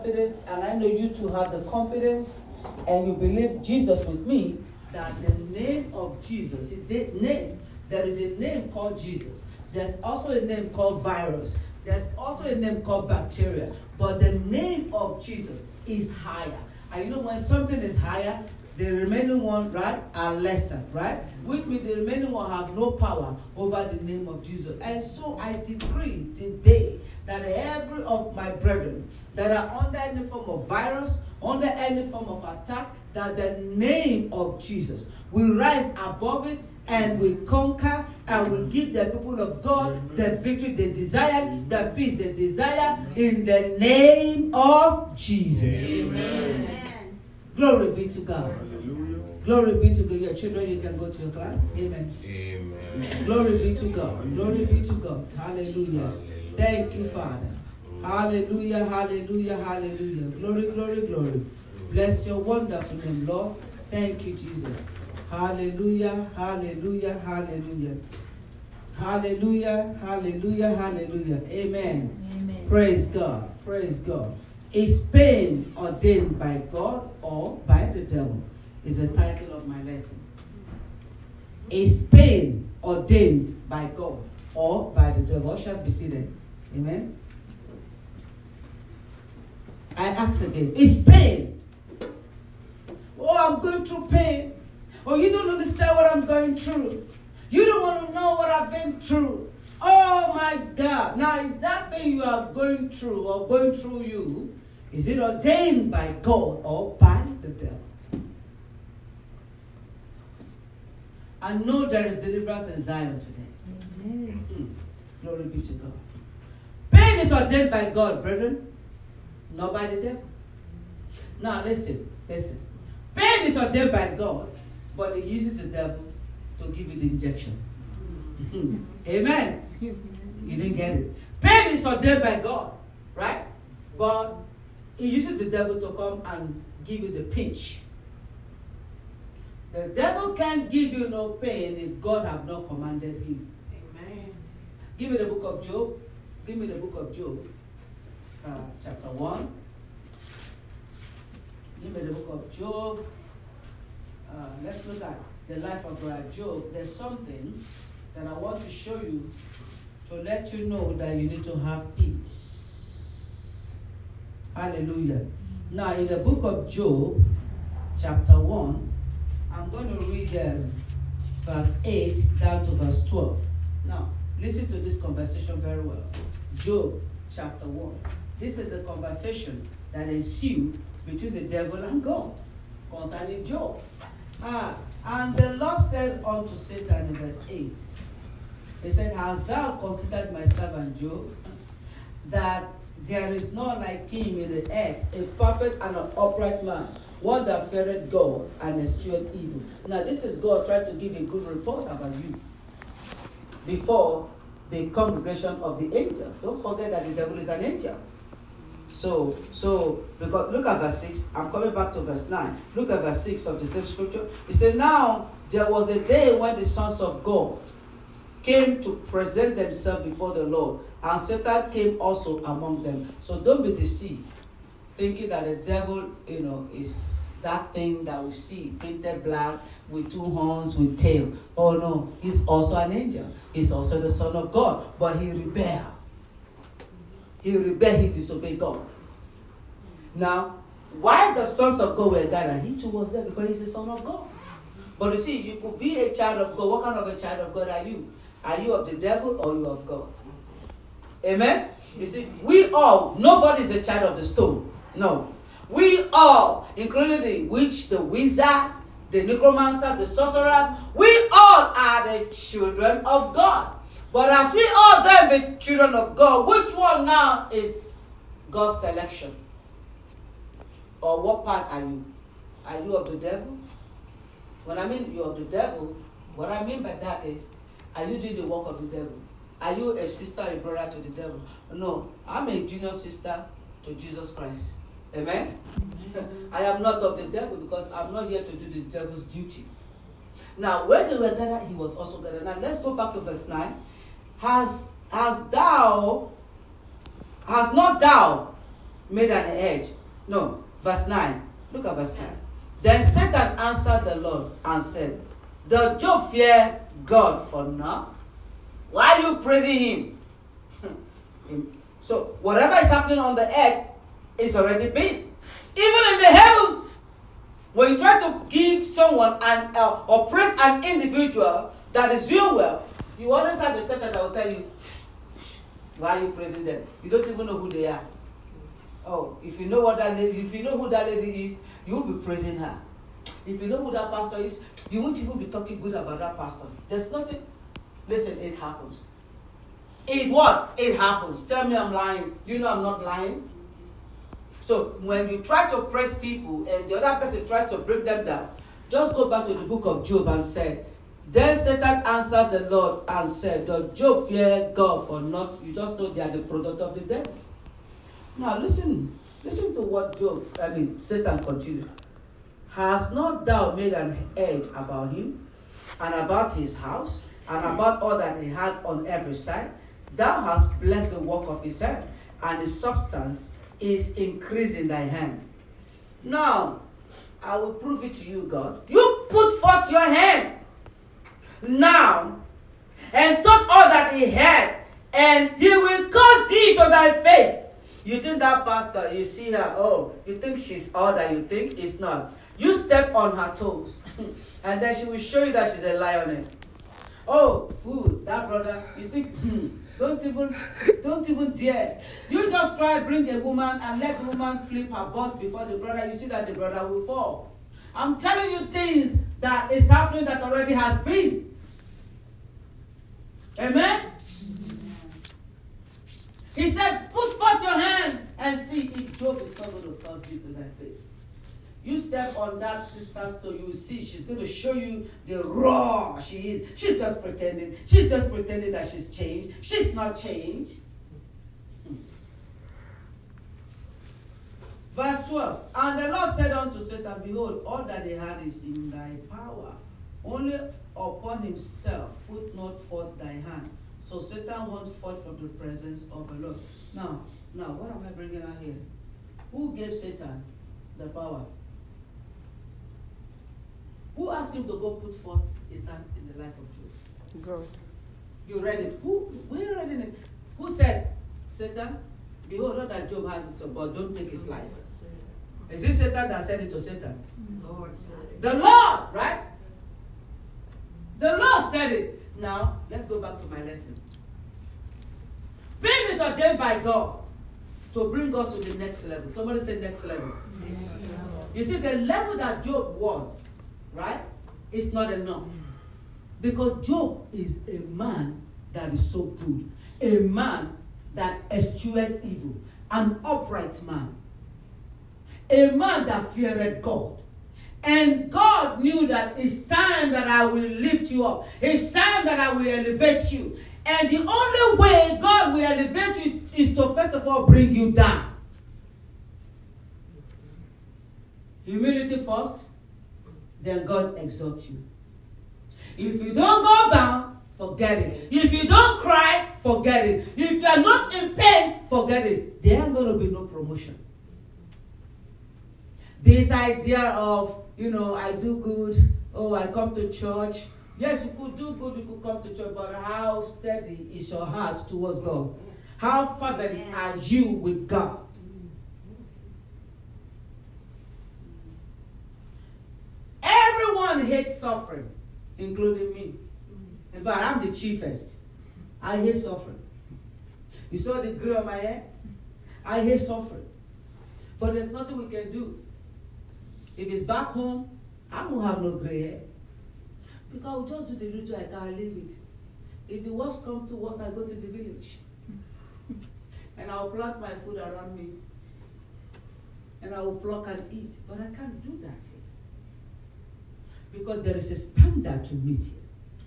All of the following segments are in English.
confidence, and I know you too have the confidence, and you believe Jesus with me, that the name of Jesus, there is a name called Jesus. There's also a name called virus. There's also a name called bacteria. But the name of Jesus is higher. And you know, when something is higher, the remaining one, right, are lesser, right? Which means the remaining one have no power over the name of Jesus. And so I decree today that every of my brethren that are under any form of virus, under any form of attack, that the name of Jesus will rise above it and will conquer and will give the people of God the victory they desire, the peace they desire, in the name of Jesus. Amen. Glory be to God. Hallelujah. Glory be to God. Your children, you can go to your class. Amen. Amen. Glory be to God. Glory be to God. Hallelujah. Thank you, Father. Hallelujah, hallelujah, hallelujah. Glory, glory, glory. Bless your wonderful name, Lord. Thank you, Jesus. Hallelujah, hallelujah, hallelujah. Hallelujah, hallelujah, hallelujah. Amen. Amen. Praise God. Praise God. Is pain ordained by God or by the devil? Is the title of my lesson. Is pain ordained by God or by the devil? Shall be seated. Amen. I ask again. Is pain? Oh, I'm going through pain. Oh, you don't understand what I'm going through. You don't want to know what I've been through. Oh my God. Now, is that thing you are going through or going through you, is it ordained by God or by the devil? I know there is deliverance in Zion today. Amen. Glory be to God. Pain is ordained by God, brethren, not by the devil. Now listen. Pain is ordained by God, but he uses the devil to give you the injection. Amen. You didn't get it. Pain is ordained by God, right? But he uses the devil to come and give you the pinch. The devil can't give you no pain if God have not commanded him. Amen. Give me the book of Job. Give me the book of Job, chapter 1. Give me the book of Job. Let's look at the life of Job. There's something that I want to show you to let you know that you need to have peace. Hallelujah. Now, in the book of Job, chapter 1, I'm going to read verse 8 down to verse 12. Now, listen to this conversation very well. Job, chapter 1. This is a conversation that ensued between the devil and God concerning Job. And the Lord said unto Satan in verse 8, he said, hast thou considered my servant Job, that there is none like him in the earth, a perfect and an upright man, one that feareth God and escheweth evil. Now this is God trying to give a good report about you before the congregation of the angels. Don't forget that the devil is an angel. So because look at verse 6. I'm coming back to verse 9. Look at verse 6 of the same scripture. It said, now there was a day when the sons of God came to present themselves before the Lord, and Satan came also among them. So don't be deceived, thinking that the devil, is that thing that we see, painted black, with two horns, with tail. Oh no, he's also an angel. He's also the Son of God, but he rebelled. He disobeyed God. Now, why the sons of God were gathered? He too was there because he's the Son of God. But you see, you could be a child of God. What kind of a child of God are you? Are you of the devil or you of God? Amen? You see, we all, nobody is a child of the stone. No. We all, including the witch, the wizard, the necromancer, the sorcerers, we all are the children of God. But as we all then be children of God, which one now is God's selection? Or what part are you? Are you of the devil? When I mean you're of the devil, what I mean by that is, are you doing the work of the devil? Are you a sister, a brother to the devil? No, I'm a junior sister to Jesus Christ. Amen? I am not of the devil because I'm not here to do the devil's duty. Now, when they were gathered, he was also gathered. Now, let's go back to verse 9. Has not thou made an edge. No, verse 9. Look at verse 9. Then Satan answered the Lord and said, does Job fear God for naught? Why are you praising him? So whatever is happening on the earth is already been. Even in the heavens, when you try to give someone or praise an individual that is doing well, you always have a Satan that will tell you, why are you praising them? You don't even know who they are. Oh, if you know who that lady is, you will be praising her. If you know who that pastor is, you won't even be talking good about that pastor. There's nothing. Listen, it happens. It happens. Tell me I'm lying. You know I'm not lying. So when you try to praise people and the other person tries to bring them down, just go back to the book of Job and say, then Satan answered the Lord and said, does Job fear God for not? You just know they are the product of the devil. Now listen to what Satan continued. Has not thou made an edge about him, and about his house, and about all that he had on every side? Thou hast blessed the work of his hand, and his substance is increased in thy hand. Now, I will prove it to you, God. You put forth your hand now, and touch all that he had, and he will cause thee to thy face. You think that pastor, you see her, oh, you think she's all that you think? It's not. You step on her toes, and then she will show you that she's a lioness. Oh, that brother, you think, don't even dare. You just try bring a woman and let the woman flip her butt before the brother. You see that the brother will fall. I'm telling you things that is happening that already has been. Amen? He said, put forth your hand and see if Job is not going to cause thee to thy face. You step on that sister's toe, you will see she's going to show you the raw she is. She's just pretending. She's just pretending that she's changed. She's not changed. Verse 12. And the Lord said unto Satan, behold, all that he had is in thy power. Only upon himself put not forth thy hand. So Satan went forth from the presence of the Lord. Now, what am I bringing out here? Who gave Satan the power? Who asked him to go put forth his hand in the life of Job? God. You read it. Where read it? Who said, Satan, behold, all that Job has is but don't take his life. Is it Satan that said it to Satan? Lord. The Lord, right? The Lord said it. Now, let's go back to my lesson. Pain is ordained by God to bring us to the next level. Somebody say next level. Next level. You see, the level that Job was, right, is not enough. Because Job is a man that is so good. A man that eschewed evil. An upright man. A man that feared God. And God knew that it's time that I will lift you up. It's time that I will elevate you. And the only way God will elevate you is to first of all bring you down. Humility first, then God exalts you. If you don't go down, forget it. If you don't cry, forget it. If you are not in pain, forget it. There ain't going to be no promotion. This idea of, I do good, I come to church. Yes, you could do good, you could come to church, but how steady is your heart towards God? How fervent are you with God? Everyone hates suffering, including me. In fact, I'm the chiefest. I hate suffering. You saw the gray on my hair? I hate suffering. But there's nothing we can do. If it's back home, I won't have no gray hair. Because I'll just do the ritual, I can't leave it. If the worst comes to worst, I go to the village. And I'll plant my food around me. And I will pluck and eat. But I can't do that here. Because there is a standard to meet here.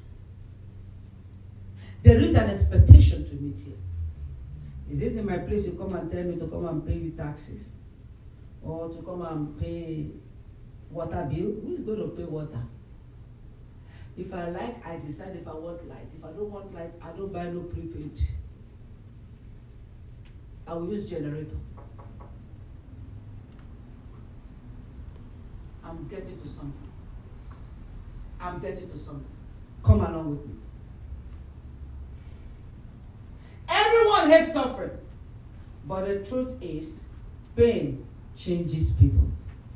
There is an expectation to meet here. Is it in my place you come and tell me to come and pay you taxes? Or to come and pay water bill? Who is going to pay water? If I like, I decide if I want light. If I don't want light, I don't buy no prepaid. I will use generator. I'm getting to something. I'm getting to something. Come along with me. Everyone hates suffering. But the truth is, pain changes people.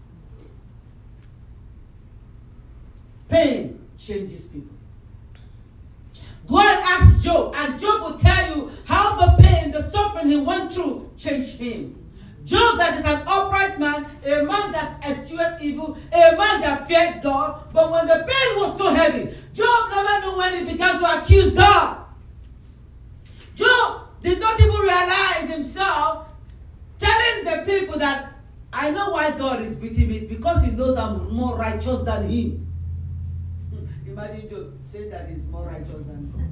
Pain changes people. Go and ask Job, and Job will tell you how the pain, the suffering he went through changed him. Job, that is an upright man, a man that eschewed evil, a man that feared God, but when the pain was so heavy, Job never knew when he began to accuse God. Job did not even realize himself telling the people that, I know why God is with him. It's because he knows I'm more righteous than him. Imagine Job saying that he's more righteous than God.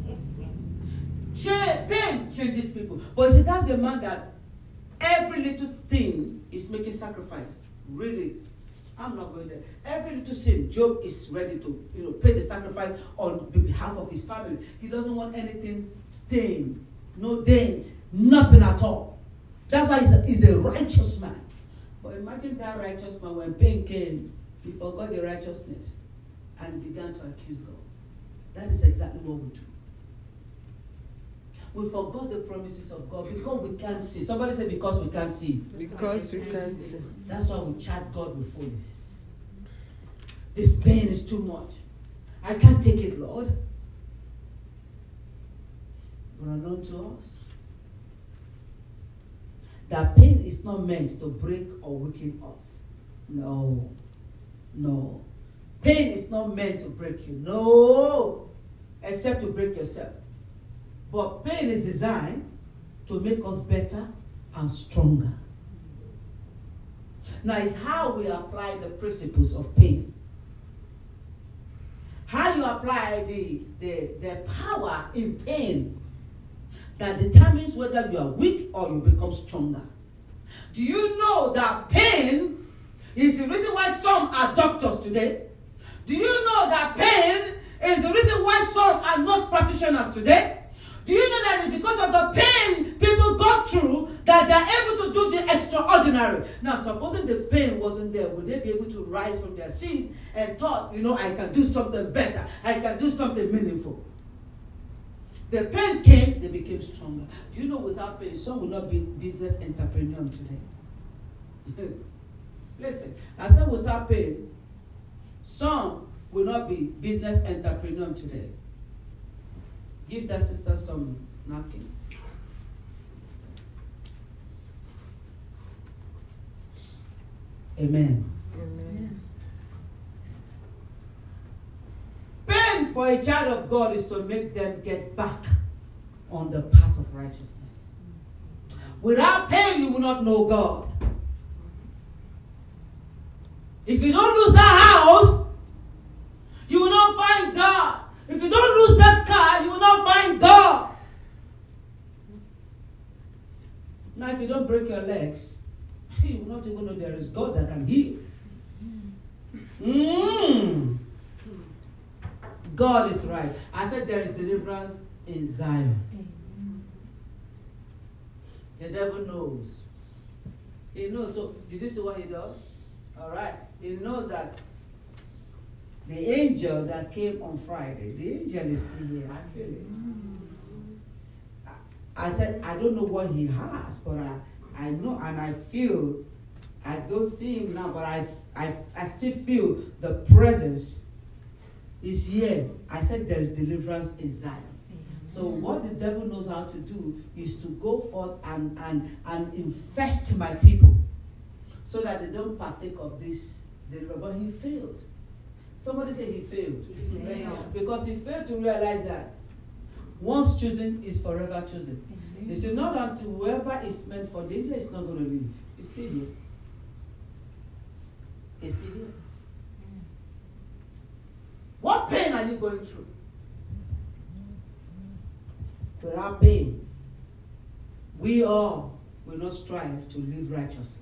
Pain changes people. But see, that's the man that every little thing is making sacrifice. Really, I'm not going there. Every little sin, Job is ready to pay the sacrifice on behalf of his family. He doesn't want anything stained, no dent, nothing at all. That's why he's a righteous man. But imagine that righteous man, when pain came, he forgot the righteousness and began to accuse God. That is exactly what we do. We forgot the promises of God because we can't see. Somebody say, because we can't see. Because we can't see. That's why we charge God with fullness. This pain is too much. I can't take it, Lord. But unknown to us, that pain is not meant to break or weaken us. No. No. Pain is not meant to break you. No. Except to break yourself. But pain is designed to make us better and stronger. Now, it's how we apply the principles of pain. How you apply the power in pain that determines whether you are weak or you become stronger. Do you know that pain is the reason why some are doctors today? Do you know that pain is the reason why some are nurse practitioners today? Do you know that it's because of the pain people go through that they're able to do the extraordinary? Now, supposing the pain wasn't there, would they be able to rise from their seat and thought, I can do something better. I can do something meaningful. The pain came, they became stronger. Do you know without pain, some will not be business entrepreneur today? Listen, I said without pain, some will not be business entrepreneur today. Give that sister some napkins. Amen. Amen. Pain for a child of God is to make them get back on the path of righteousness. Without pain, you will not know God. If you don't lose that house, you will not find God. If you don't lose that car, you will not find God. Now, if you don't break your legs, you will not even know there is God that can heal. God is right. I said there is deliverance in Zion. The devil knows. He knows. So, did you see what he does? All right. He knows that the angel that came on Friday, the angel is still here. I feel it. I said, I don't know what he has, but I know and I feel, I don't see him now, but I still feel the presence is here. I said there is deliverance in Zion. So what the devil knows how to do is to go forth and infest my people so that they don't partake of this deliverance. But he failed. Somebody say he failed. Because he failed to realize that once chosen is forever chosen. He said, not unto whoever is meant for danger is not going to leave. It's still here. It's still here. What pain are you going through? Without pain, we all will not strive to live righteously.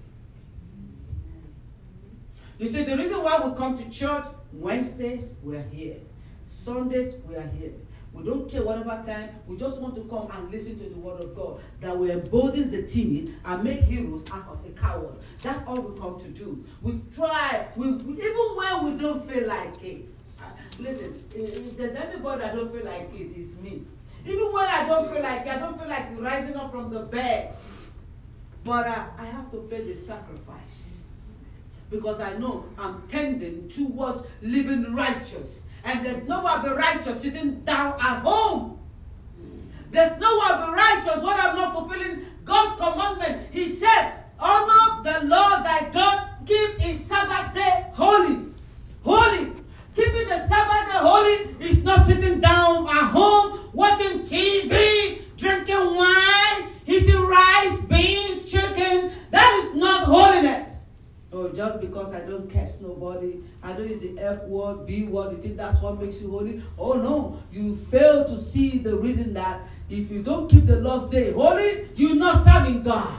You see, the reason why we come to church, Wednesdays, we are here. Sundays, we are here. We don't care whatever time. We just want to come and listen to the word of God that will embolden the timid and make heroes out of a coward. That's all we come to do. We try, even when we don't feel like it. Listen, if there's anybody that don't feel like it, it's me. Even when I don't feel like it, I don't feel like rising up from the bed. But I have to pay the sacrifice. Because I know I'm tending towards living righteous. And there's no one be righteous sitting down at home. There's no one be righteous when I'm not fulfilling God's commandment. He said, honor the Lord thy God, keep his Sabbath day holy. Holy. Keeping the Sabbath day holy is not sitting down at home, watching TV, drinking wine, eating rice, beans, chicken. That is not holiness. Oh, just because I don't curse nobody, I don't use the F word, B word, you think that's what makes you holy? Oh no, you fail to see the reason that if you don't keep the Lord's day holy, you're not serving God.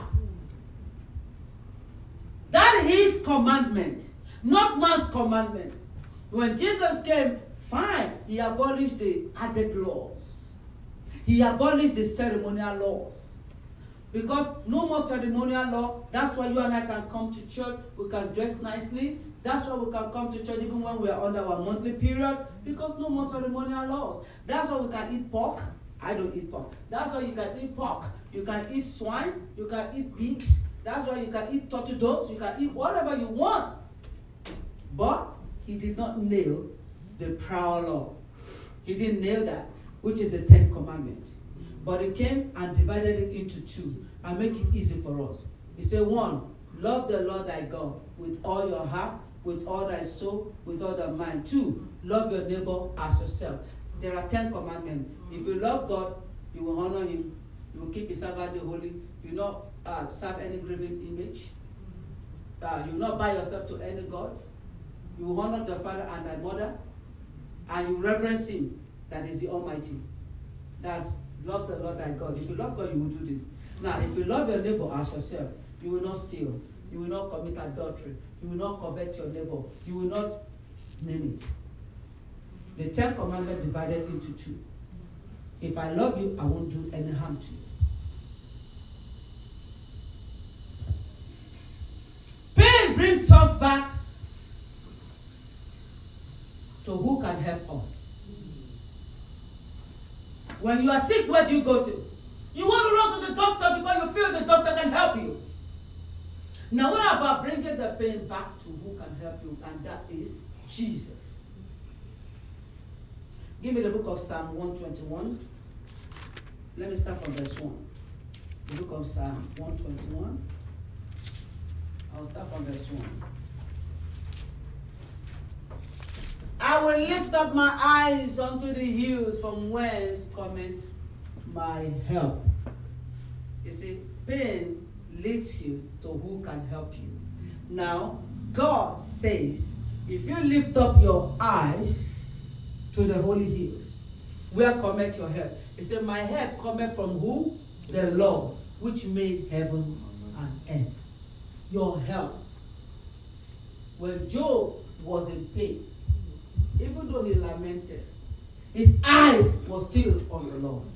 That is commandment, not man's commandment. When Jesus came, fine, he abolished the added laws. He abolished the ceremonial laws. Because no more ceremonial law. That's why you and I can come to church. We can dress nicely. That's why we can come to church even when we are under our monthly period. Because no more ceremonial laws. That's why we can eat pork. I don't eat pork. That's why you can eat pork. You can eat swine. You can eat pigs. That's why you can eat turtle doves. You can eat whatever you want. But he did not nail the prior law. He didn't nail that, which is the 10th commandment. But he came and divided it into two and make it easy for us. He said, 1, love the Lord thy God with all your heart, with all thy soul, with all thy mind. 2, love your neighbor as yourself. There are 10 commandments. If you love God, you will honor him. You will keep his Sabbath day holy. You will not serve any graven image. You will not buy yourself to any gods. You will honor the father and thy mother. And you reverence him, that is the Almighty. That's love the Lord thy God. If you love God, you will do this. Now, if you love your neighbor as yourself, you will not steal. You will not commit adultery. You will not covet your neighbor. You will not name it. The 10 commandments divided into 2. If I love you, I won't do any harm to you. Pain brings us back to who can help us. When you are sick, where do you go to? You want to run to the doctor because you feel the doctor can help you. Now what about bringing the pain back to who can help you? And that is Jesus. Give me the book of Psalm 121. Let me start from verse 1. The book of Psalm 121. I'll start from verse 1. I will lift up my eyes unto the hills, from whence cometh my help. You see, pain leads you to who can help you. Now, God says, if you lift up your eyes to the holy hills, where cometh your help? He said, my help cometh from who? The Lord, which made heaven and earth. Your help. When Job was in pain, even though he lamented, his eyes were still on the Lord.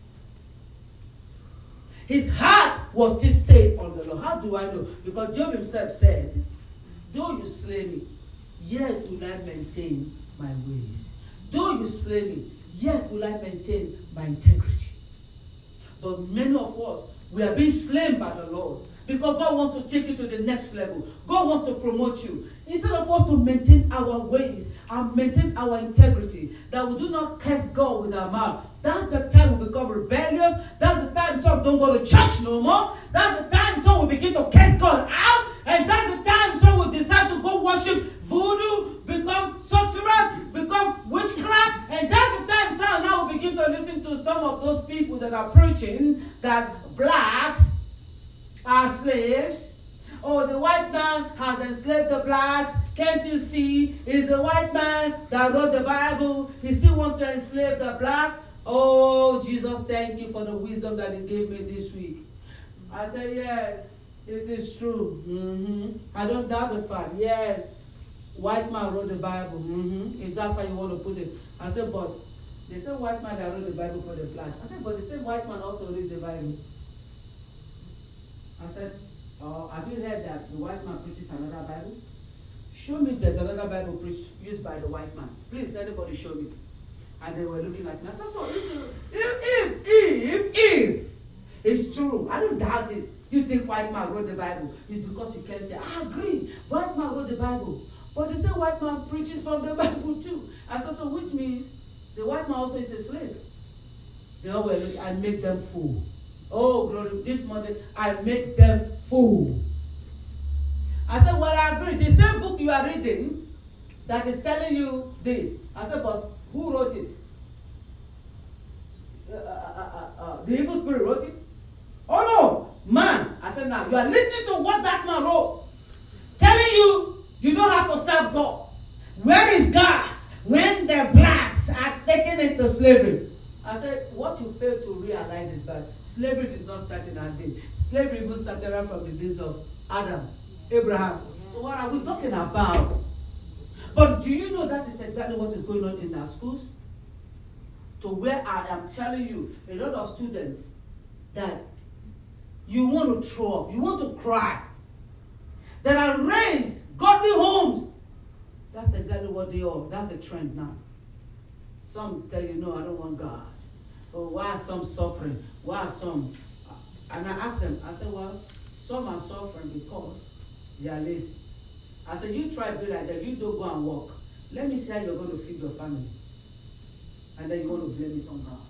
His heart was still stayed on the Lord. How do I know? Because Job himself said, though you slay me, yet will I maintain my ways. Though you slay me, yet will I maintain my integrity. But many of us, we are being slain by the Lord. Because God wants to take you to the next level. God wants to promote you. Instead of us to maintain our ways and maintain our integrity, that we do not curse God with our mouth. That's the time we become rebellious. That's the time some don't go to church no more. That's the time some will begin to curse God out. And that's the time some will decide to go worship voodoo, become sorcerers, become witchcraft. And that's the time some now will begin to listen to some of those people that are preaching that blacks are slaves. Oh, the white man has enslaved the blacks. Can't you see? It's the white man that wrote the Bible. He still wants to enslave the black. Oh, Jesus, thank you for the wisdom that he gave me this week. I said, yes, it is true. I don't doubt the fact. Yes, white man wrote the Bible. If that's how you want to put it. I said, but They say white man that wrote the Bible for the black. I said, but the same white man also read the Bible. I said, oh, have you heard that the white man preaches another Bible? Show me there's another Bible preached used by the white man. Please, anybody show me. And they were looking at me. I said, so if it's true, I don't doubt it. You think white man wrote the Bible. It's because you can say, I agree, white man wrote the Bible. But they say white man preaches from the Bible too. I said, so which means the white man also is a slave. They all were looking, I make them fool. Oh, glory, this Monday, I make them fool. I said, well, I agree. The same book you are reading that is telling you this. I said, but who wrote it? The evil spirit wrote it? Oh, no, man. I said, now, you are listening to what that man wrote. Telling you, you don't have to serve God. Where is God when the blacks are taken into slavery? I said, what you fail to realize is that slavery did not start in our day. Slavery even started right from the days of Adam, Abraham. So what are we talking about? But do you know that is exactly what is going on in our schools? To where I am telling you, a lot of students, that you want to throw up, you want to cry, that are raised godly homes. That's exactly what they are. That's a trend now. Some tell you, no, I don't want God. Or why are some suffering? Why are some? And I asked them, I said, well, some are suffering because they are lazy. I said, you try to be like that, you don't go and work. Let me see how you're going to feed your family. And then you're going to blame it on God.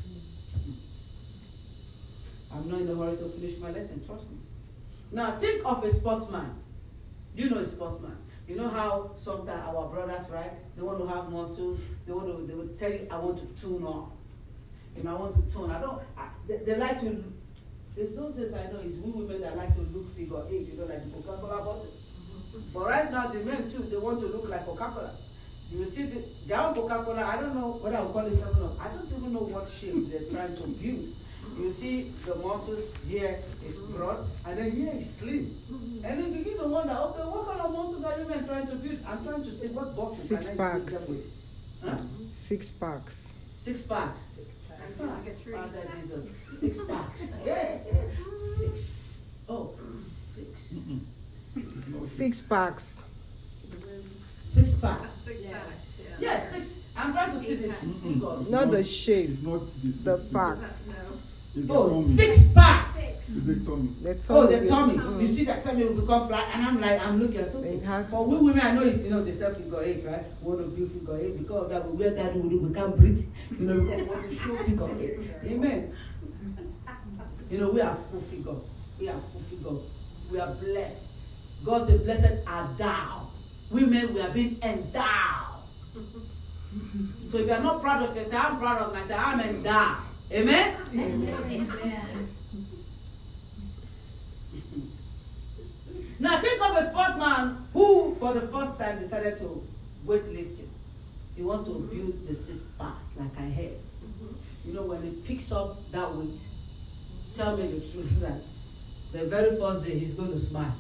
I'm not in a hurry to finish my lesson, trust me. Now, think of a sportsman. You know a sportsman. You know how sometimes our brothers, right? They want to have muscles. They will tell you, I want to tune up. You know, I want to tune. They like to, it's those days I know, it's we women that like to look figure 8, you know, like the Coca-Cola bottle. But right now, the men too, they want to look like Coca-Cola. You see, their own Coca-Cola, I don't know what I would call it 7-Up. I don't even know what shape they're trying to build. You see the muscles here is broad, and then here is slim. And then begin to wonder, okay, what kind of muscles are you men trying to build? I'm trying to see what boxes can I build them with. Huh? 6 packs. 6 packs. 6 packs. Father Jesus. 6 packs. 6. Oh, 6. 6 packs. 6 packs. Yes. 6. I'm trying to see the figures. Not the shape. It's not The packs. It's Oh, the tummy. 6 packs. It's the tummy. The tummy. Oh, the tummy. You see that tummy will become flat, and I'm looking at something. It has For we women, I know it's, the self figure 8, right? We want to build figure 8 because of that. We wear that, we can't breathe. Because we want to show figure 8. Amen. We are full figure. We are full figure. We are blessed. God said, blessed are thou. Women, we are being endowed. So if you are not proud of yourself, I'm proud of myself. I'm endowed. Amen? Amen. Now think of a sportsman who, for the first time, decided to weightlifting. He wants to build the 6 pack, like I heard. When he picks up that weight, tell me the truth that the very first day he's going to smile.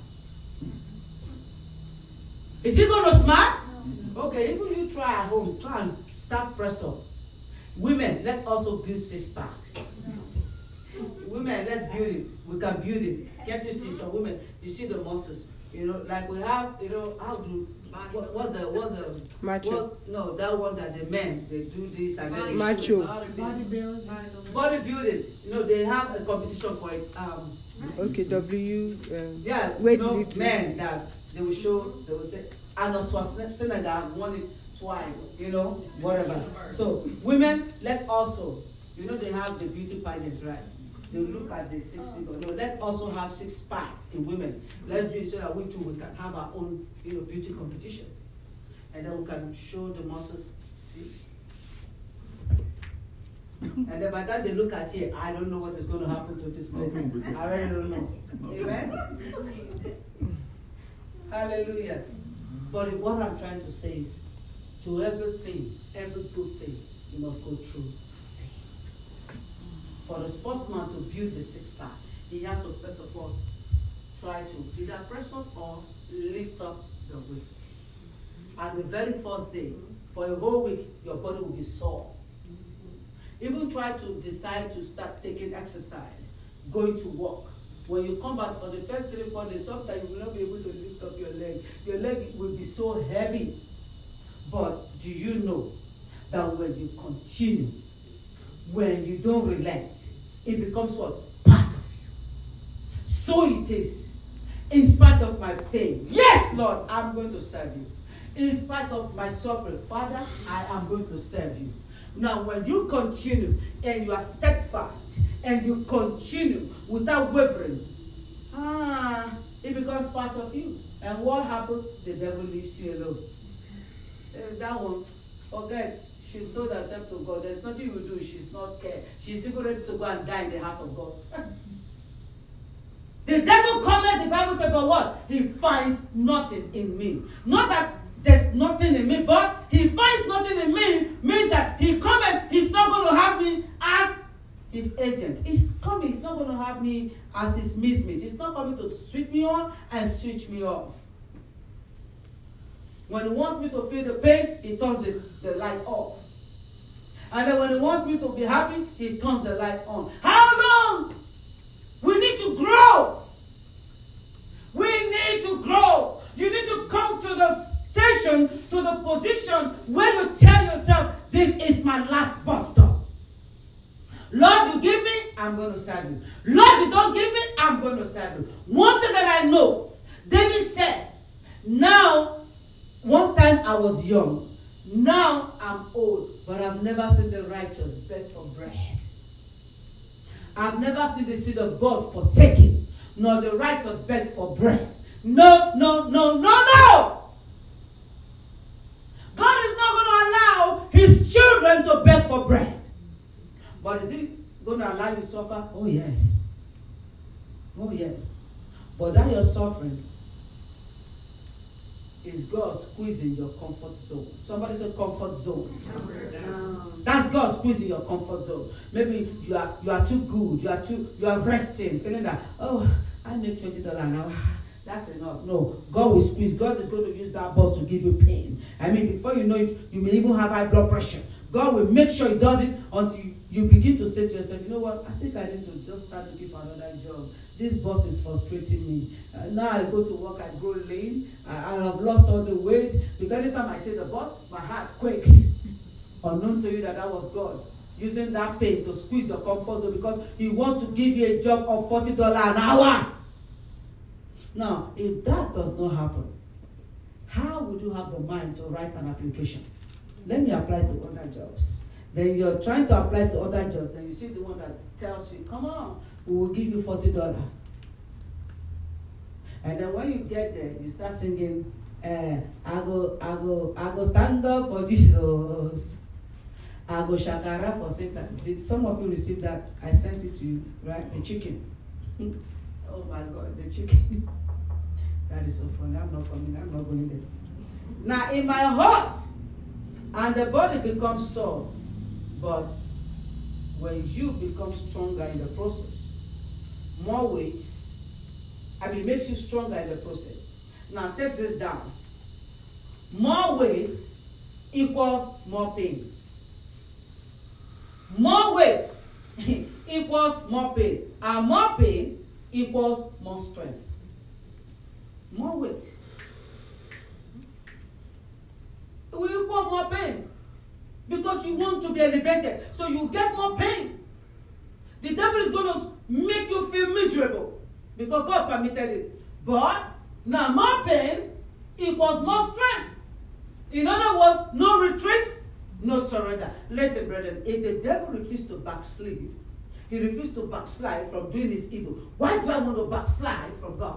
Is he going to smile? Okay, even you try at home, try and start press up. Women, let's also build 6 packs. Women, let's build it. We can build it. Can't you see some women? You see the muscles. Like we have, what's the Macho. no, that one that the men, they do this and then they Macho. bodybuilding. They have a competition for it. Okay, weightlifting. Men that they will say, Arnold Schwarzenegger won it twice, whatever. So women, let also, they have the beauty pageant, right? They look at the 6 figure. No, let's also have 6 packs in women. Let's do it so that we too can have our own, beauty competition, and then we can show the muscles. See. And then by the time they look at here, I don't know what is going to happen to this place. I really don't know. Amen? Hallelujah. But what I'm trying to say is, to everything, every good thing, you must go through. For the sportsman to build the 6 pack, he has to first of all try to either press up or lift up the weights. And the very first day, for a whole week, your body will be sore. Even try to decide to start taking exercise, going to work. When you come back for the first 3-4 days, sometimes you will not be able to lift up your leg. Your leg will be so heavy. But do you know that when you continue, when you don't relent, it becomes what? Part of you. So it is. In spite of my pain, yes, Lord, I'm going to serve you. In spite of my suffering, Father, I am going to serve you. Now, when you continue and you are steadfast and you continue without wavering, it becomes part of you. And what happens? The devil leaves you alone. Says that one, forget. She sold herself to God. There's nothing you will do. She's not care. She's even ready to go and die in the house of God. The devil comes, the Bible says, but what? He finds nothing in me. Not that there's nothing in me, but he finds nothing in me means that he comes, he's not going to have me as his agent. He's coming, he's not going to have me as his mincemeat. He's not coming to switch me on and switch me off. When he wants me to feel the pain, he turns the light off. And then when he wants me to be happy, he turns the light on. How long? We need to grow. We need to grow. You need to come to the station, to the position where you tell yourself, this is my last bus stop. Lord, you give me, I'm going to serve you. Lord, you don't give me, I'm going to serve you. One thing that I know, David said, now, one time I was young, now I'm old, but I've never seen the righteous beg for bread. I've never seen the seed of God forsaken, nor the righteous beg for bread. No, no, no, no, no! God is not going to allow his children to beg for bread. But is he going to allow you to suffer? Oh, yes. Oh, yes. But that your suffering is God squeezing your comfort zone. Somebody say comfort zone. That's God squeezing your comfort zone. Maybe you are too good. You are resting, feeling that, oh, I make $20 an hour. That's enough. No, God will squeeze. God is going to use that boss to give you pain. I mean, before you know it, you may even have high blood pressure. God will make sure he does it until you begin to say to yourself, you know what, I think I need to just start looking for another job. This boss is frustrating me. Now I go to work, I grow lean. I have lost all the weight. Because anytime I say the boss, my heart quakes. Unknown to you that was God using that pain to squeeze your comfort zone because he wants to give you a job of $40 an hour. Now, if that does not happen, how would you have the mind to write an application? Let me apply to other jobs. Then you're trying to apply to other jobs, and you see the one that tells you, come on, we will give you $40. And then when you get there, you start singing, I go stand up for Jesus. I go shakara for Satan. Did some of you receive that? I sent it to you, right? The chicken. Oh my God, the chicken. That is so funny. I'm not coming. I'm not going there. Now, in my heart, and the body becomes sore. But when you become stronger in the process, more weights, makes you stronger in the process. Now, take this down. More weights equals more pain. More weights equals more pain. And more pain equals more strength. More weight. It will equal more pain. Because you want to be elevated. So you get more pain. The devil is going to make you feel miserable. Because God permitted it. But now more pain equals more strength. In other words, no retreat, no surrender. Listen, brethren, if the devil refuses to backslide, he refused to backslide from doing his evil. Why do I want to backslide from God?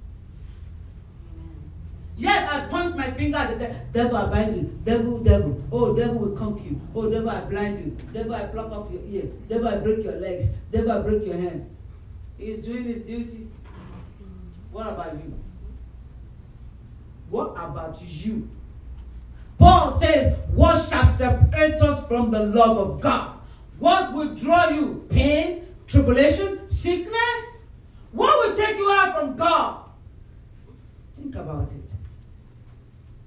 Yet I point my finger at the devil, I bind you. Devil, devil. Oh, devil will conquer you. Oh, devil, I blind you. Devil, I pluck off your ear. Devil, I break your legs. Devil, I break your hand. He is doing his duty. What about you? What about you? Paul says, what shall separate us from the love of God? What will draw you? Pain, tribulation, sickness? What will take you out from God? Think about it.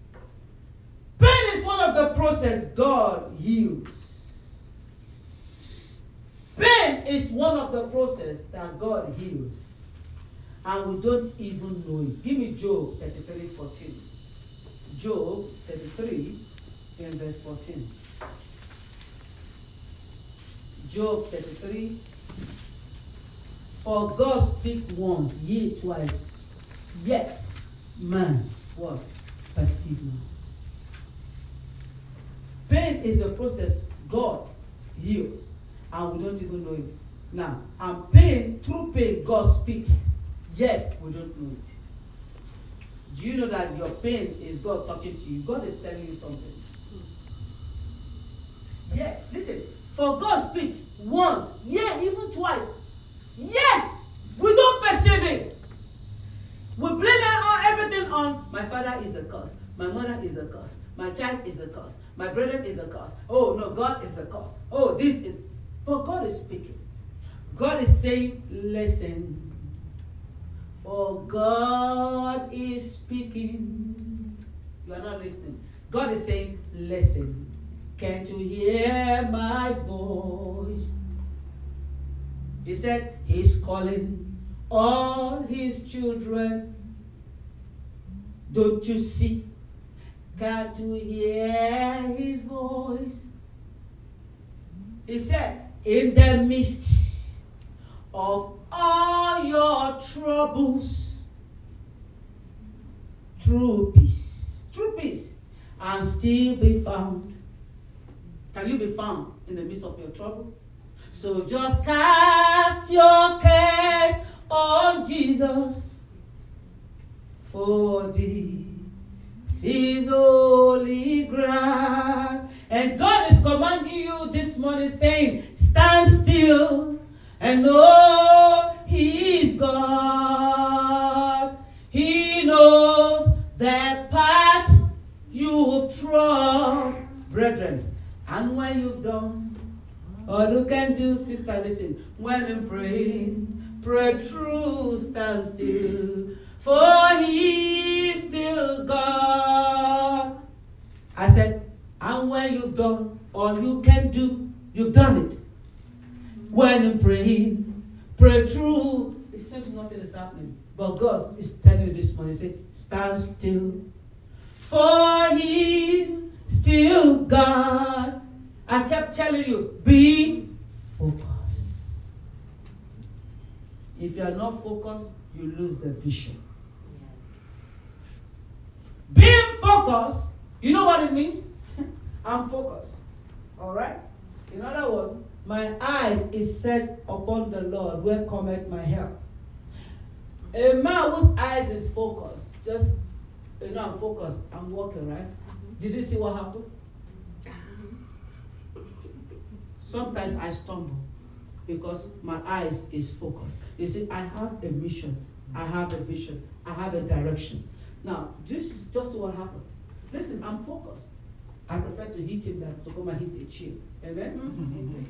Pain is one of the process God heals. Pain is one of the process that God heals. And we don't even know it. Give me Job 33:14. Job 33 in verse 14. Job 33. For God speak once, yea twice, yet man, what? Perceive not. Pain is a process God heals, and we don't even know it. Now, and pain, through pain, God speaks, yet we don't know it. Do you know that your pain is God talking to you? God is telling you something. Yeah, listen. For God speak once, yeah, even twice, yet we don't perceive it. We blame everything on my father is a curse, my mother is a curse, my child is a curse, my brother is a curse. Oh no, God is a curse. Oh, this is. But God is speaking. God is saying, listen. For God is speaking. You are not listening. God is saying, listen. Can't you hear my voice? He said, he's calling all his children. Don't you see? Can't you hear his voice? He said, in the midst of all your troubles, true peace, and still be found. Can you be found in the midst of your trouble? So just cast your care on Jesus, for this is holy ground. And God is commanding you this morning, saying, stand still and know He is God. He knows that path you've trod, brethren. And when you've done all you can do, sister, listen. When I'm praying, pray true, stand still, for He is still God. I said, and when you've done all you can do, you've done it. When I'm praying, pray true. It seems nothing is happening. But God is telling you this morning, say, stand still, for He still God. I kept telling you, be focused. If you are not focused, you lose the vision. Being focused, you know what it means? I'm focused. All right? In other words, my eyes is set upon the Lord, where cometh my help. A man whose eyes is focused, just, I'm focused, I'm walking, right? Did you see what happened? Sometimes I stumble because my eyes is focused. You see, I have a mission, I have a vision, I have a direction. Now, this is just what happened. Listen, I'm focused. I prefer to hit him than to come and hit a chair. Amen?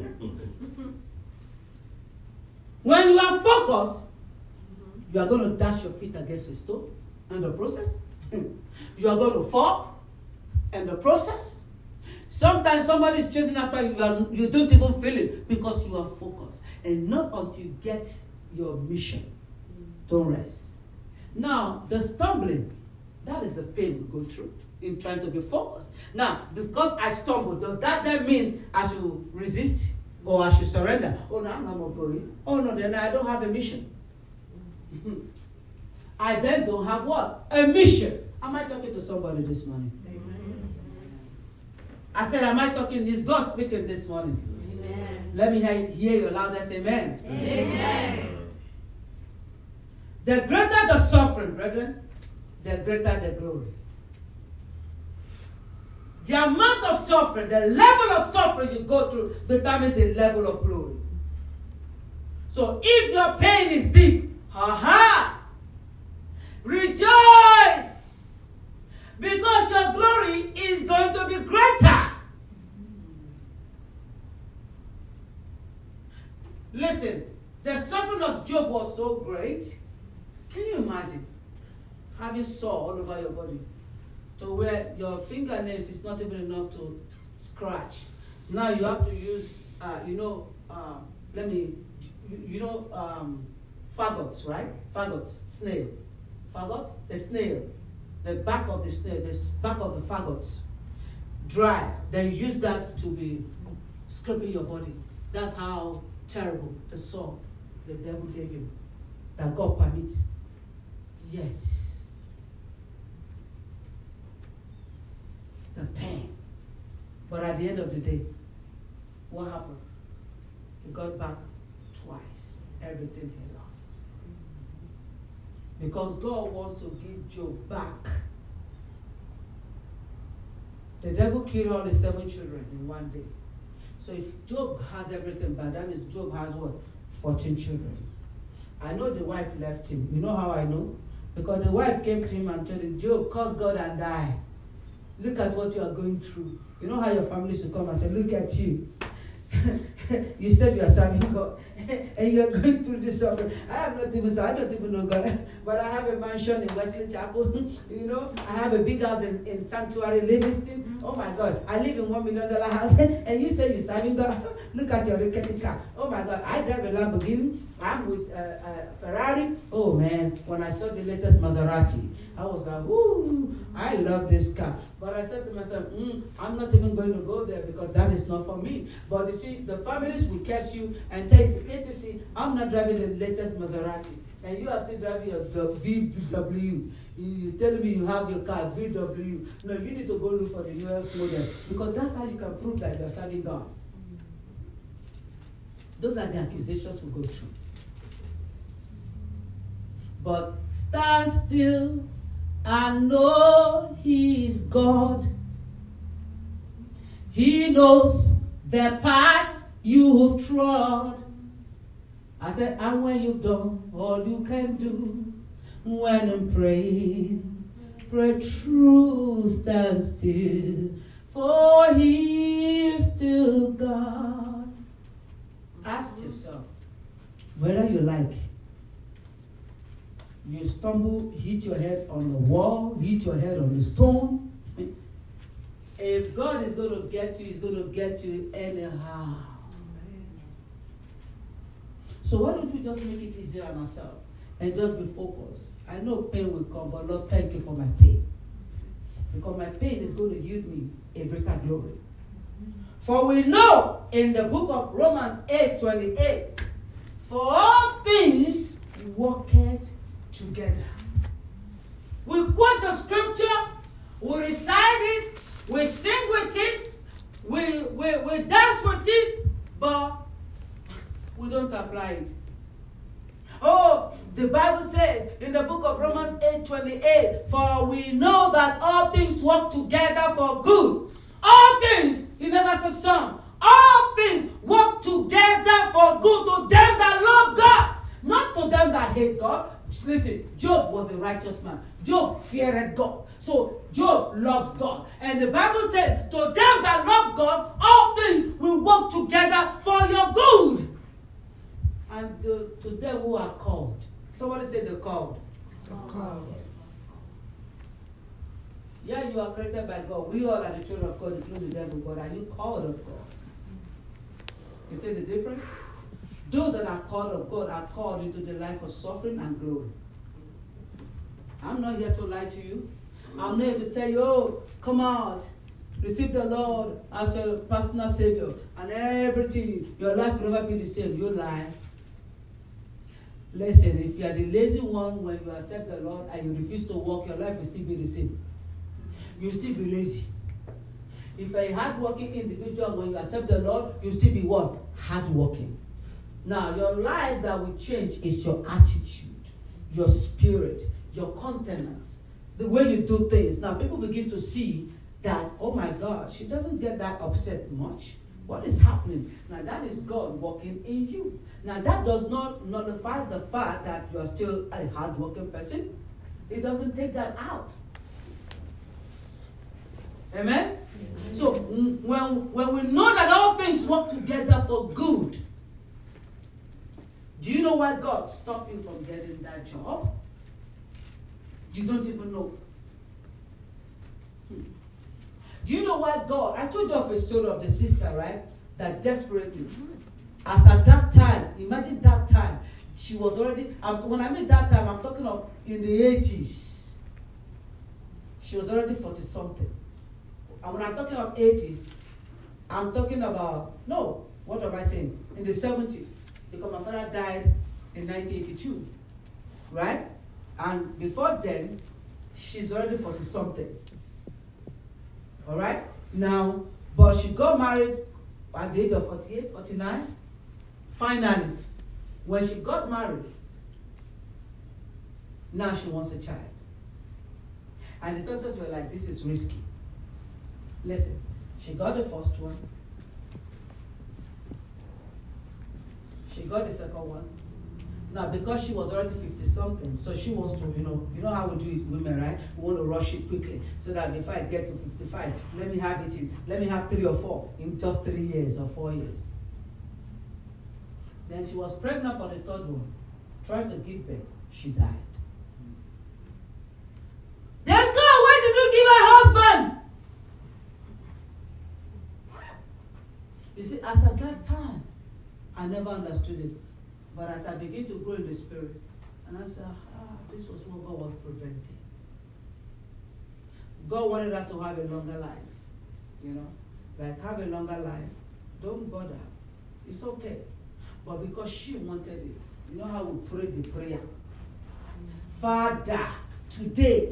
When you are focused, you are going to dash your feet against a stone in the process. You are going to fall in the process. Sometimes somebody is chasing after you, you don't even feel it because you are focused. And not until you get your mission. Don't rest. Now, the stumbling, that is the pain we go through in trying to be focused. Now, because I stumble, does that then mean I should resist or I should surrender? Oh, no, I'm not more going. Oh, no, then I don't have a mission. I then don't have what? A mission. Am I talking to somebody this morning? Amen. I said, am I talking? Is God speaking this morning? Amen. Let me hear your loudest amen. Amen. The greater the suffering, brethren, the greater the glory. The amount of suffering, the level of suffering you go through determines the level of glory. So if your pain is deep, rejoice, because your glory is going to be greater. Listen, the suffering of Job was so great. Can you imagine having sore all over your body to where your fingernails is not even enough to scratch? Now you have to use, faggots, right? Faggots, snail. Faggot, the snail. The back of the snail, the back of the faggots, dry. Then you use that to be scraping your body. That's how terrible the sore the devil gave him, that God permits. Yet, the pain. But at the end of the day, what happened? He got back twice everything he lost. Because God wants to give Job back. The devil killed all his 7 children in one day. So if Job has everything, but that means Job has what? 14 children. I know the wife left him. You know how I know? Because the wife came to him and told him, Job, curse God and die. Look at what you are going through. You know how your family should come and say, look at you. You said you are serving God and you are going through this suffering. I don't even know God, but I have a mansion in Wesley Chapel. You know, I have a big house in Sanctuary, Livingston. Oh my God, I live in $1 million house, and you say you're serving God. Look at your rickety car. Oh my God, I drive a Lamborghini. I'm with Ferrari. Oh man, when I saw the latest Maserati, I was like, ooh, I love this car. But I said to myself, I'm not even going to go there because that is not for me. But you see, the families will curse you and take to see, I'm not driving the latest Maserati. And you are still driving the VW. You tell me you have your car, VW. No, you need to go look for the newest model. Because that's how you can prove that you're serving God. Those are the accusations we go through. But stand still and know He is God. He knows the path you've trod. I said, and when you've done all you can do, when I'm praying, pray true, stand still, for He is still God. Ask yourself, whether you like, you stumble, hit your head on the wall, hit your head on the stone. If God is going to get you, He's going to get you anyhow. So why don't we just make it easier on ourselves and just be focused? I know pain will come, but Lord, thank you for my pain. Because my pain is going to yield me a greater glory. For we know in the book of Romans 8:28, for all things worketh together. We quote the scripture, we recite it, we sing with it, we dance with it, but we don't apply it. Oh, the Bible says in the book of Romans 8:28, for we know that all things work together for good. All things, he never says some. All things work together for good to them that love God, not to them that hate God. Listen, Job was a righteous man. Job feared God. So Job loves God. And the Bible said, to them that love God, all things will work together for your good. And to them who are called. Somebody say they're called. They're called. Yeah, you are created by God. We all are the children of God, including them of God. Are you called of God? You see the difference? Those that are called of God are called into the life of suffering and glory. I'm not here to lie to you. I'm here to tell you, oh, come out. Receive the Lord as your personal Savior. And everything, your life will never be the same. You lie. Listen, if you are the lazy one when you accept the Lord and you refuse to walk, your life will still be the same. You'll still be lazy. If you're a hard-working individual, when you accept the Lord, you'll still be what? Hard-working. Now, your life that will change is your attitude, your spirit, your countenance, the way you do things. Now, people begin to see that, oh my God, she doesn't get that upset much. What is happening? Now, that is God working in you. Now, that does not nullify the fact that you are still a hard-working person. It doesn't take that out. Amen? So, when we know that all things work together for good, do you know why God stopped you from getting that job? You don't even know. Do you know why God? I told you of a story of the sister, right? That desperately, As at that time, imagine that time, she was already, when I mean that time, I'm talking of in the 80s. She was already 40-something. And when I'm talking of 80s, I'm talking about, no, what am I saying? In the 70s. Because my father died in 1982. Right? And before then, she's already 40-something. All right? Now, but she got married at the age of 48, 49. Finally, when she got married, now she wants a child. And the doctors were like, this is risky. Listen, she got the first one. She got the second one. Now, because she was already 50-something, so she wants to, you know how we do it, women, right? We want to rush it quickly, so that before I get to 55, let me have 3 or 4 in just 3 years or 4 years. Then she was pregnant for the third one, trying to give birth. She died. Then God, why did you give her husband? You see, as at that time, I never understood it. But as I begin to grow in the spirit, and I said, this was what God was preventing. God wanted her to have a longer life. Like have a longer life. Don't bother. It's okay. But because she wanted it, you know how we pray the prayer? Father, today,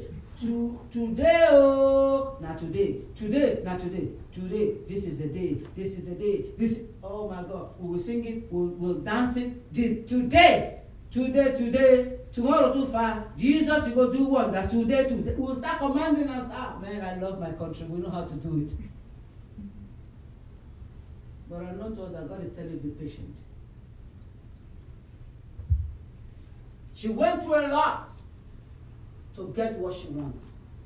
today, this is the day, oh my God, we will sing it, we'll dance it, today, tomorrow too far, Jesus, you will do wonders, today, we'll start commanding us, man, I love my country, we know how to do it. But I know to us that God is telling you, be patient. She went through a lot to get what she wants.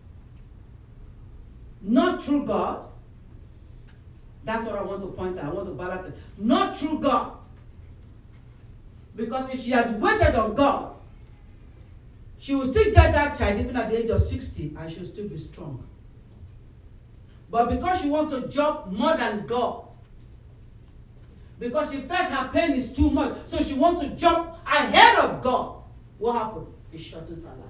Not through God. That's what I want to point out. I want to balance it. Not through God. Because if she had waited on God, she would still get that child even at the age of 60 and she would still be strong. But because she wants to jump more than God, because she felt her pain is too much, so she wants to jump ahead of God, what happened? It shortens her life.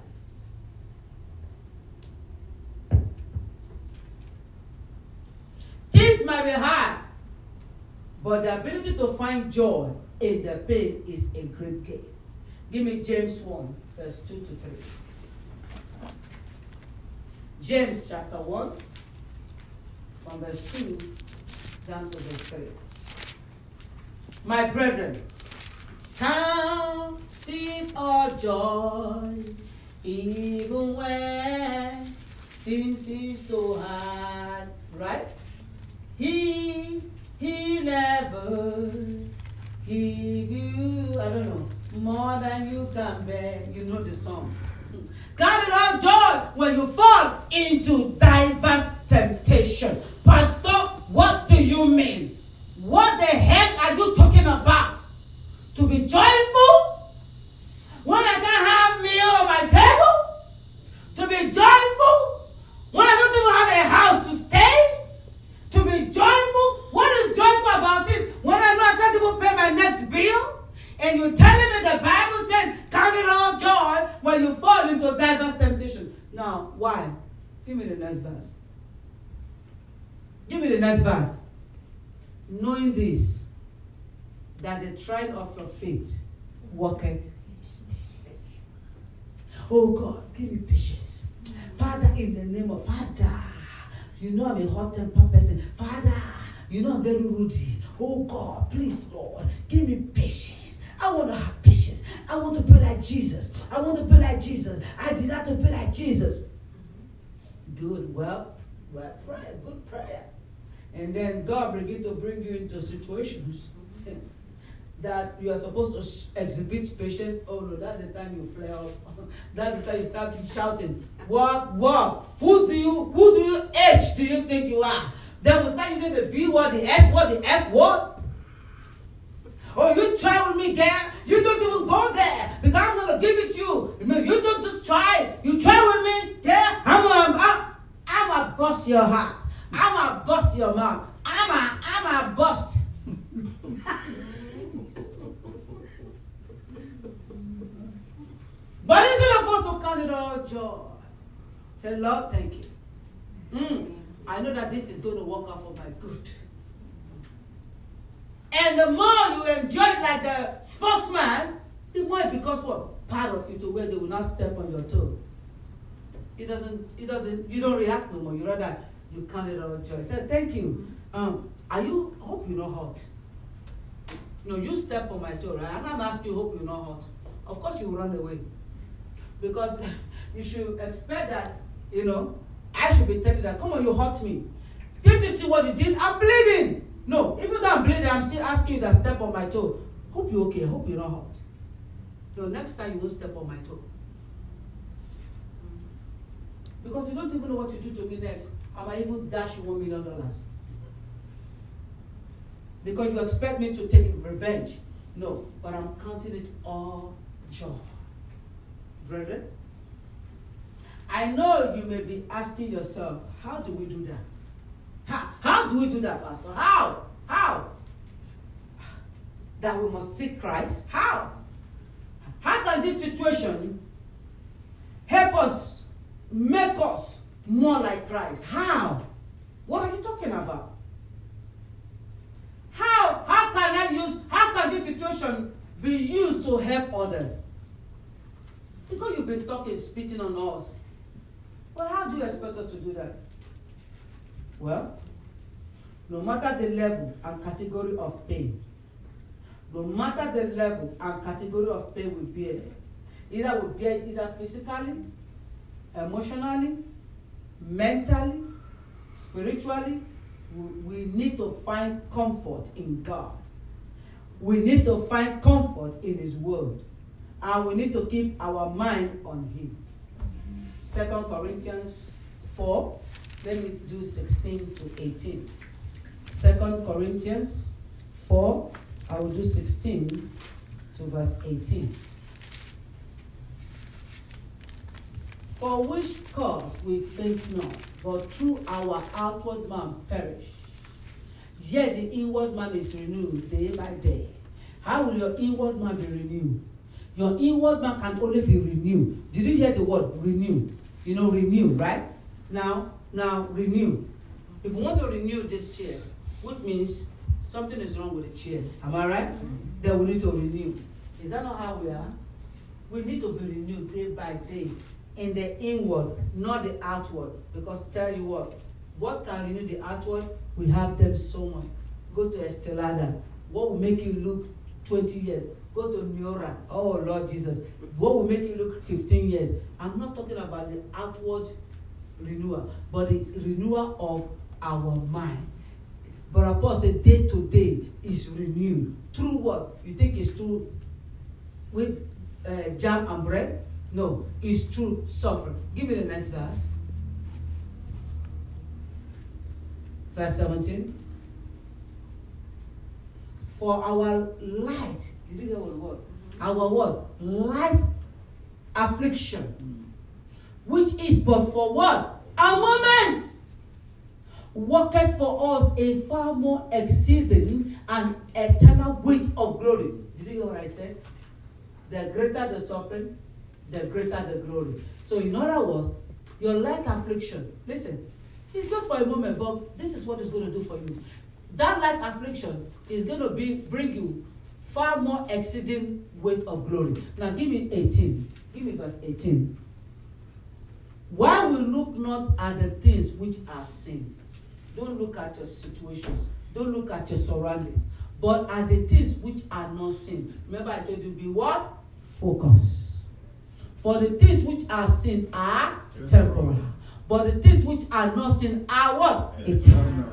This might be hard, but the ability to find joy in the pain is a great gain. Give me James 1, verse 2 to 3. James chapter 1, from verse 2 down to verse 3. My brethren, count it all joy, even when things seem so hard, right? He never give you, more than you can bear. You know the song. Count it all joy when you fall into diverse temptation. Pastor, what do you mean? What the heck are you talking about? To be joyful when I can't have meal on my table? To be joyful when I don't even have a house to stay? To be joyful? What is joyful about it? When I know I can't even pay my next bill? And you're telling me the Bible says, count it all joy when you fall into diverse temptation. Now, why? Give me the next verse. Give me the next verse. Knowing this, that the trial of your faith worketh. Oh God, give me patience. Father, in the name of Father, you know I'm a hot-tempered person. Father, you know I'm very ruddy. Oh God, please, Lord, give me patience. I want to have patience. I want to be like Jesus. I want to be like Jesus. I desire to be like Jesus. Good, well, prayer, good prayer. And then God begin to bring you into situations that you are supposed to exhibit patience. Oh no, that's the time you flare up. That's the time you start shouting. What? Who do you H do you think you are? Then we start using the B word, the S word, the F word. Oh, you try with me, girl. You don't even go there because I'm gonna give it to you. You don't just try. You try with me, yeah. I'm gonna bust your heart. I'm gonna bust your mouth. I'm a bust. count it all joy. Say, Lord, thank you. I know that this is going to work out for my good. And the more you enjoy it like the sportsman, the more it becomes what? Part of you to where they will not step on your toe. You don't react no more. You rather, you count it all joy. Say, thank you. I hope you're not hot. You step on my toe, right? And I'm asking you, hope you're not hot. Of course you will run away. Because you should expect that, I should be telling you that, come on, you hurt me. Did you see what you did? I'm bleeding. No, even though I'm bleeding, I'm still asking you that step on my toe. Hope you're okay. Hope you're not hurt. Next time you won't step on my toe. Because you don't even know what you do to me next. I might even dash you $1 million. Because you expect me to take revenge. No, but I'm counting it all joy. Brethren, I know you may be asking yourself, how do we do that? How do we do that, Pastor? How? That we must seek Christ? How? How can this situation help us, make us more like Christ? How? What are you talking about? How can this situation be used to help others? Because you've been spitting on us. Well, how do you expect us to do that? Well, no matter the level and category of pain, no matter the level and category of pain we bear, either physically, emotionally, mentally, spiritually, we need to find comfort in God. We need to find comfort in His Word. And we need to keep our mind on Him. 2 Corinthians 4, let me do 16 to 18. 2 Corinthians 4, I will do 16 to verse 18. For which cause we faint not, but through our outward man perish. Yet the inward man is renewed day by day. How will your inward man be renewed? Your inward man can only be renewed. Did you hear the word renew? Renew, right? Now, renew. If we want to renew this chair, which means something is wrong with the chair. Am I right? Then we need to renew. Is that not how we are? We need to be renewed day by day in the inward, not the outward. Because tell you what can renew the outward? We have them so much. Go to Estelada. What will make you look 20 years? Go to Miura. Oh, Lord Jesus. What will make you look 15 years? I'm not talking about the outward renewal, but the renewal of our mind. But Paul said day to day is renewed. Through what? You think it's through with jam and bread? No, it's through suffering. Give me the next verse. Verse 17. For our light, did you hear what word? Our what? Light affliction, which is but for what? A moment, worketh for us a far more exceeding and eternal weight of glory. Did you hear what I said? The greater the suffering, the greater the glory. So in other words, your light affliction, listen, it's just for a moment, but this is what it's going to do for you. That light affliction is going to bring you far more exceeding weight of glory. Now give me 18. Give me verse 18. Why we look not at the things which are sin. Don't look at your situations. Don't look at your surroundings. But at the things which are not sin. Remember I told you, be what? Focus. For the things which are sin are temporal. But the things which are not sin are what? Eternal.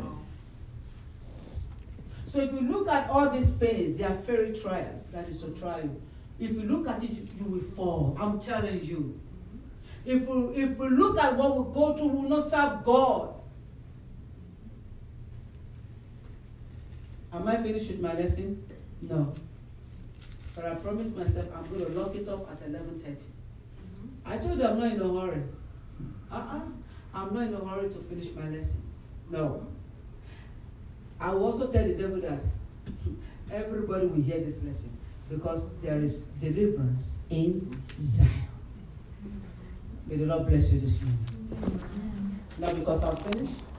So if you look at all these pains, they are very trials that is to try you. If you look at it, you will fall. I'm telling you. If we look at what we go through, we will not serve God. Am I finished with my lesson? No. But I promised myself I'm going to lock it up at 11:30. I told you I'm not in a hurry. I'm not in a hurry to finish my lesson. No. I will also tell the devil that everybody will hear this lesson because there is deliverance in Zion. May the Lord bless you this morning. Now, because I'm finished,